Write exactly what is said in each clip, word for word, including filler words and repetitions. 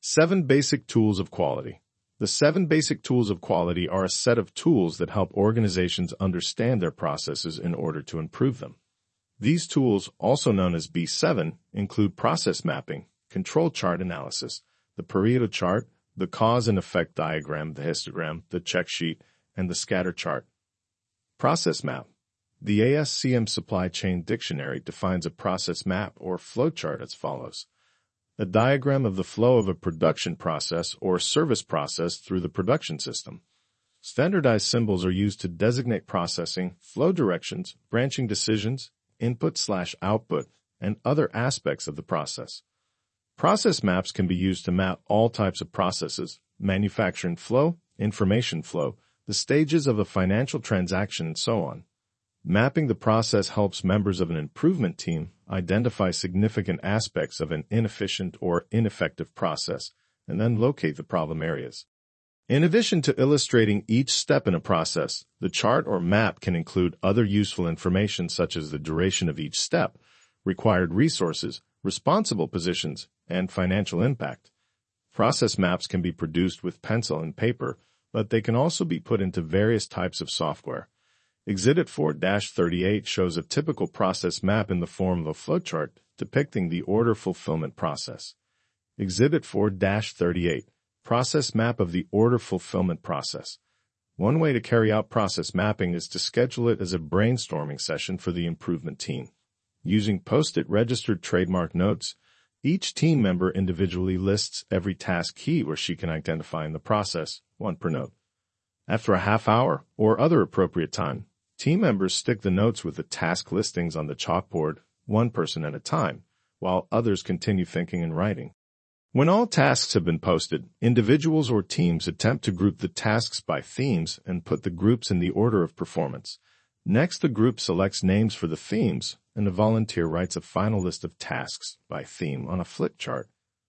Seven Basic Tools of Quality. The seven basic tools of quality are a set of tools that help organizations understand their processes in order to improve them. These tools, also known as B seven, include process mapping, control chart analysis, the Pareto chart, the cause and effect diagram, the histogram, the check sheet, and the scatter chart. Process map. The A S C M Supply Chain Dictionary defines a process map or flowchart as follows: a diagram of the flow of a production process or service process through the production system. Standardized symbols are used to designate processing, flow directions, branching decisions, input slash output, and other aspects of the process. Process maps can be used to map all types of processes: manufacturing flow, information flow, the stages of a financial transaction, and so on. Mapping the process helps members of an improvement team identify significant aspects of an inefficient or ineffective process and then locate the problem areas. In addition to illustrating each step in a process, the chart or map can include other useful information such as the duration of each step, required resources, responsible positions, and financial impact. Process maps can be produced with pencil and paper, but they can also be put into various types of software. Exhibit four dash thirty-eight shows a typical process map in the form of a flowchart depicting the order fulfillment process. Exhibit four dash thirty-eight, Process Map of the Order Fulfillment Process. One way to carry out process mapping is to schedule it as a brainstorming session for the improvement team. Using Post-it registered trademark notes, each team member individually lists every task he or she can identify in the process, one per note. After a half hour or other appropriate time, team members stick the notes with the task listings on the chalkboard, one person at a time, while others continue thinking and writing. When all tasks have been posted, individuals or teams attempt to group the tasks by themes and put the groups in the order of performance. Next, the group selects names for the themes, and a volunteer writes a final list of tasks by theme on a flip chart.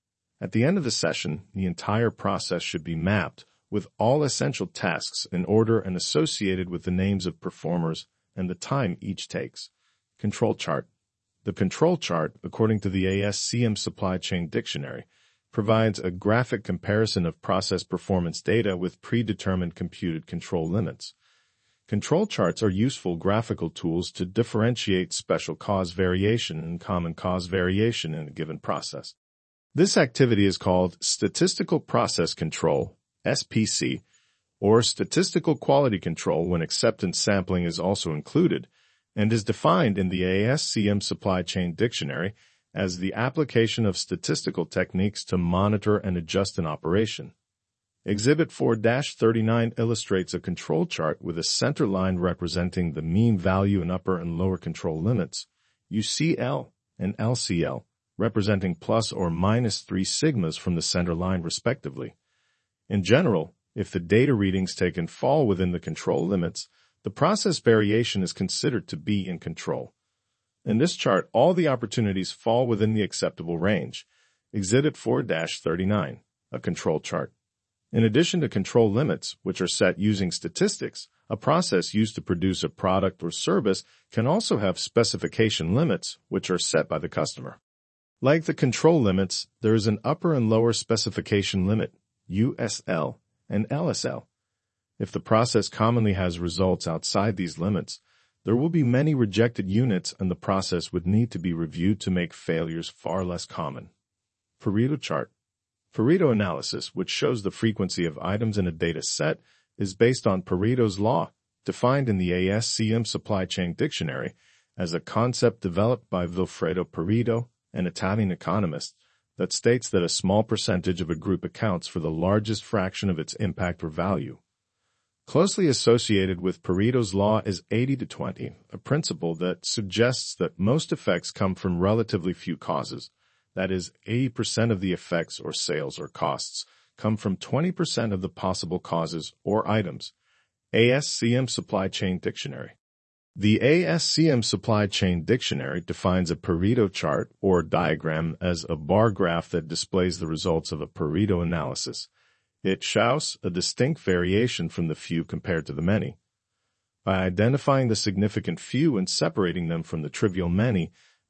At the end of the session, the entire process should be mapped, with all essential tasks in order and associated with the names of performers and the time each takes. Control chart. The control chart, according to the A S C M Supply Chain Dictionary, provides a graphic comparison of process performance data with predetermined computed control limits. Control charts are useful graphical tools to differentiate special cause variation and common cause variation in a given process. This activity is called Statistical Process Control, S P C, or Statistical Quality Control when acceptance sampling is also included, and is defined in the A S C M Supply Chain Dictionary as the application of statistical techniques to monitor and adjust an operation. Exhibit four dash thirty-nine illustrates a control chart with a center line representing the mean value in upper and lower control limits, U C L and L C L, representing plus or minus three sigmas from the center line respectively. In general, if the data readings taken fall within the control limits, the process variation is considered to be in control. In this chart, all the opportunities fall within the acceptable range. Exhibit four dash thirty-nine, a control chart. In addition to control limits, which are set using statistics, a process used to produce a product or service can also have specification limits, which are set by the customer. Like the control limits, there is an upper and lower specification limit, U S L and L S L. If the process commonly has results outside these limits, there will be many rejected units and the process would need to be reviewed to make failures far less common. Pareto chart. Pareto analysis, which shows the frequency of items in a data set, is based on Pareto's law, defined in the A S C M Supply Chain Dictionary as a concept developed by Vilfredo Pareto, an Italian economist, that states that a small percentage of a group accounts for the largest fraction of its impact or value. Closely associated with Pareto's law is eighty to twenty, a principle that suggests that most effects come from relatively few causes. That is, eighty percent of the effects or sales or costs come from twenty percent of the possible causes or items. A S C M Supply Chain Dictionary. The A S C M Supply Chain Dictionary defines a Pareto chart or diagram as a bar graph that displays the results of a Pareto analysis. It shows a distinct variation from the few compared to the many. By identifying the significant few and separating them from the trivial many,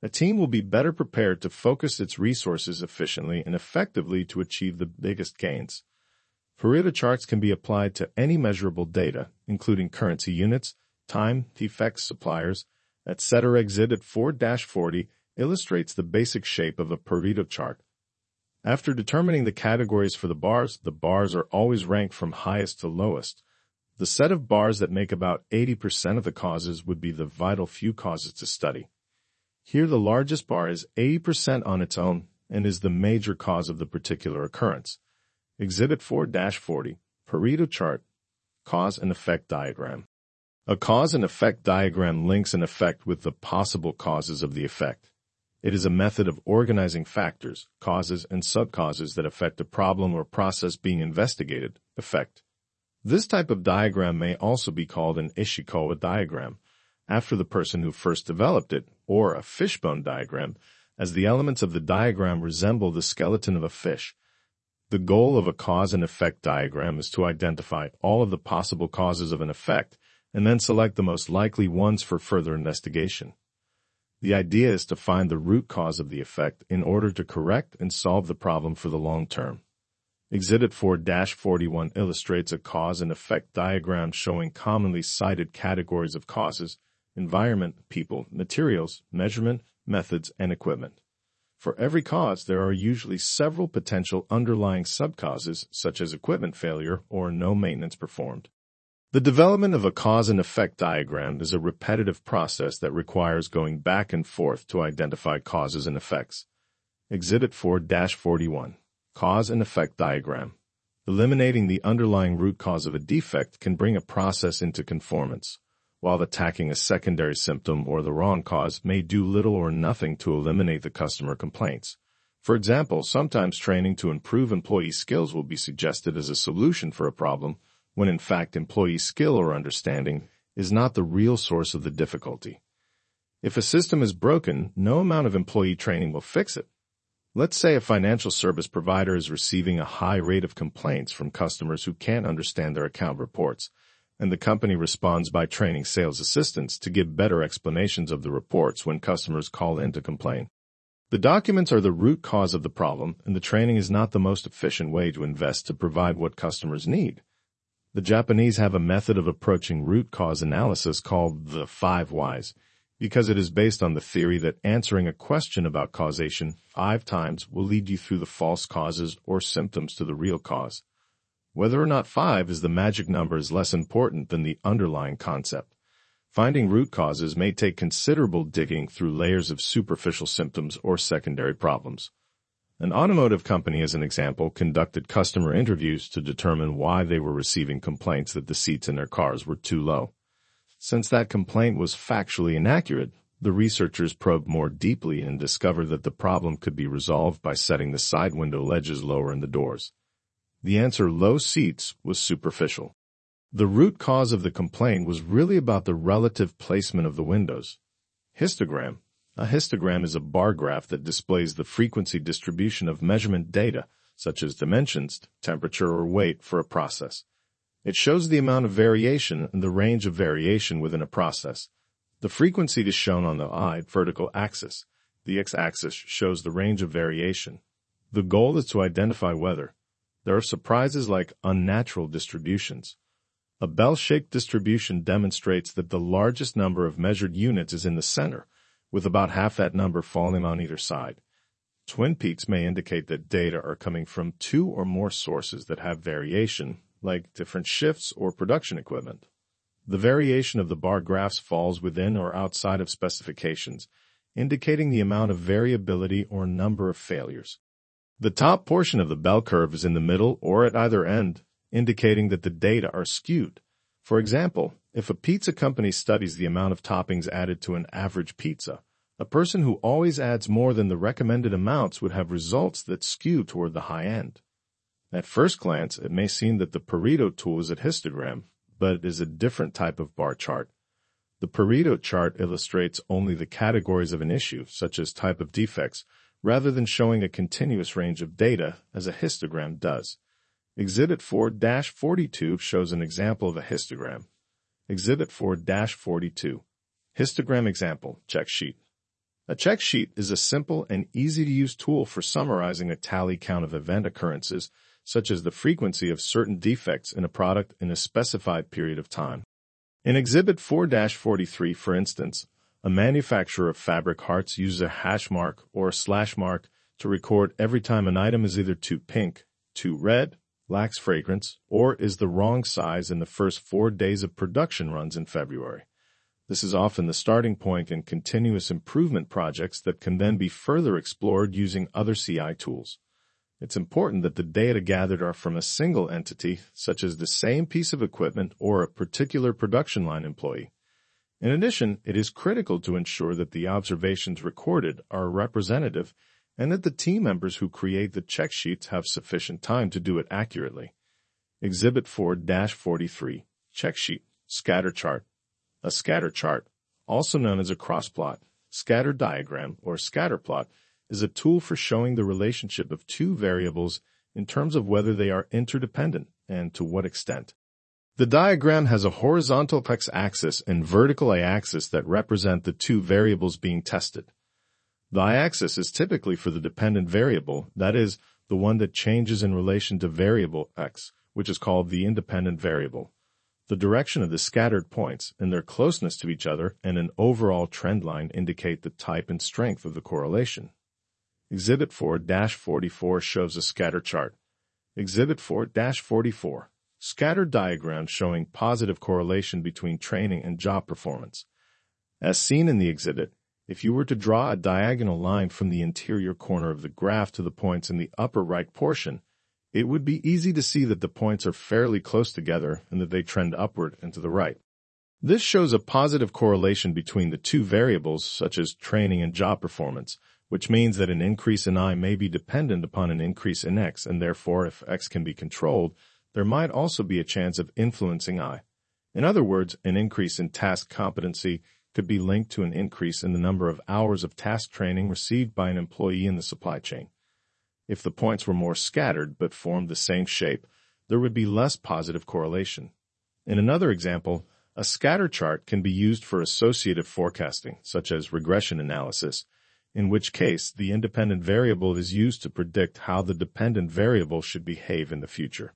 A team will be better prepared to focus its resources efficiently and effectively to achieve the biggest gains. Pareto charts can be applied to any measurable data, including currency units, time, defects, suppliers, et cetera. Exhibit four dash forty illustrates the basic shape of a Pareto chart. After determining the categories for the bars, the bars are always ranked from highest to lowest. The set of bars that make about eighty percent of the causes would be the vital few causes to study. Here the largest bar is eighty percent on its own and is the major cause of the particular occurrence. Exhibit four dash forty, Pareto chart, cause and effect diagram. A cause and effect diagram links an effect with the possible causes of the effect. It is a method of organizing factors, causes, and subcauses that affect a problem or process being investigated, effect. This type of diagram may also be called an Ishikawa diagram, after the person who first developed it, or a fishbone diagram, as the elements of the diagram resemble the skeleton of a fish. The goal of a cause and effect diagram is to identify all of the possible causes of an effect and then select the most likely ones for further investigation. The idea is to find the root cause of the effect in order to correct and solve the problem for the long term. Exhibit four dash forty-one illustrates a cause and effect diagram showing commonly cited categories of causes: environment, people, materials, measurement, methods, and equipment. For every cause, there are usually several potential underlying subcauses, such as equipment failure or no maintenance performed. The development of a cause and effect diagram is a repetitive process that requires going back and forth to identify causes and effects. Exhibit four dash forty-one, Cause and Effect Diagram. Eliminating the underlying root cause of a defect can bring a process into conformance, while attacking a secondary symptom or the wrong cause may do little or nothing to eliminate the customer complaints. For example, sometimes training to improve employee skills will be suggested as a solution for a problem, when in fact employee skill or understanding is not the real source of the difficulty. If a system is broken, no amount of employee training will fix it. Let's say a financial service provider is receiving a high rate of complaints from customers who can't understand their account reports, and the company responds by training sales assistants to give better explanations of the reports when customers call in to complain. The documents are the root cause of the problem, and the training is not the most efficient way to invest to provide what customers need. The Japanese have a method of approaching root cause analysis called the five whys, because it is based on the theory that answering a question about causation five times will lead you through the false causes or symptoms to the real cause. Whether or not five is the magic number is less important than the underlying concept. Finding root causes may take considerable digging through layers of superficial symptoms or secondary problems. An automotive company, as an example, conducted customer interviews to determine why they were receiving complaints that the seats in their cars were too low. Since that complaint was factually inaccurate, the researchers probed more deeply and discovered that the problem could be resolved by setting the side window ledges lower in the doors. The answer, low seats, was superficial. The root cause of the complaint was really about the relative placement of the windows. Histogram. A histogram is a bar graph that displays the frequency distribution of measurement data, such as dimensions, temperature, or weight for a process. It shows the amount of variation and the range of variation within a process. The frequency is shown on the Y vertical axis. The x-axis shows the range of variation. The goal is to identify whether there are surprises like unnatural distributions. A bell-shaped distribution demonstrates that the largest number of measured units is in the center, with about half that number falling on either side. Twin peaks may indicate that data are coming from two or more sources that have variation, like different shifts or production equipment. The variation of the bar graphs falls within or outside of specifications, indicating the amount of variability or number of failures. The top portion of the bell curve is in the middle or at either end, indicating that the data are skewed. For example, if a pizza company studies the amount of toppings added to an average pizza, a person who always adds more than the recommended amounts would have results that skew toward the high end. At first glance, it may seem that the Pareto tool is a histogram, but it is a different type of bar chart. The Pareto chart illustrates only the categories of an issue, such as type of defects, rather than showing a continuous range of data, as a histogram does. Exhibit four dash forty-two shows an example of a histogram. Exhibit four dash forty-two. Histogram example, check sheet. A check sheet is a simple and easy-to-use tool for summarizing a tally count of event occurrences, such as the frequency of certain defects in a product in a specified period of time. In Exhibit four dash forty-three, for instance, a manufacturer of fabric hearts uses a hash mark or a slash mark to record every time an item is either too pink, too red, lacks fragrance, or is the wrong size in the first four days of production runs in February. This is often the starting point in continuous improvement projects that can then be further explored using other C I tools. It's important that the data gathered are from a single entity, such as the same piece of equipment or a particular production line employee. In addition, it is critical to ensure that the observations recorded are representative and that the team members who create the check sheets have sufficient time to do it accurately. Exhibit four dash forty-three, Check Sheet, Scatter Chart. A scatter chart, also known as a crossplot, scatter diagram, or scatter plot, is a tool for showing the relationship of two variables in terms of whether they are interdependent and to what extent. The diagram has a horizontal x-axis and vertical y-axis that represent the two variables being tested. The y-axis is typically for the dependent variable, that is, the one that changes in relation to variable x, which is called the independent variable. The direction of the scattered points and their closeness to each other and an overall trend line indicate the type and strength of the correlation. Exhibit four dash forty-four shows a scatter chart. Exhibit four dash forty-four, Scatter diagram showing positive correlation between training and job performance. As seen in the exhibit, if you were to draw a diagonal line from the interior corner of the graph to the points in the upper right portion, it would be easy to see that the points are fairly close together and that they trend upward and to the right. This shows a positive correlation between the two variables, such as training and job performance, which means that an increase in I may be dependent upon an increase in X, and therefore, if X can be controlled, there might also be a chance of influencing I. In other words, an increase in task competency could be linked to an increase in the number of hours of task training received by an employee in the supply chain. If the points were more scattered but formed the same shape, there would be less positive correlation. In another example, a scatter chart can be used for associative forecasting, such as regression analysis, in which case the independent variable is used to predict how the dependent variable should behave in the future.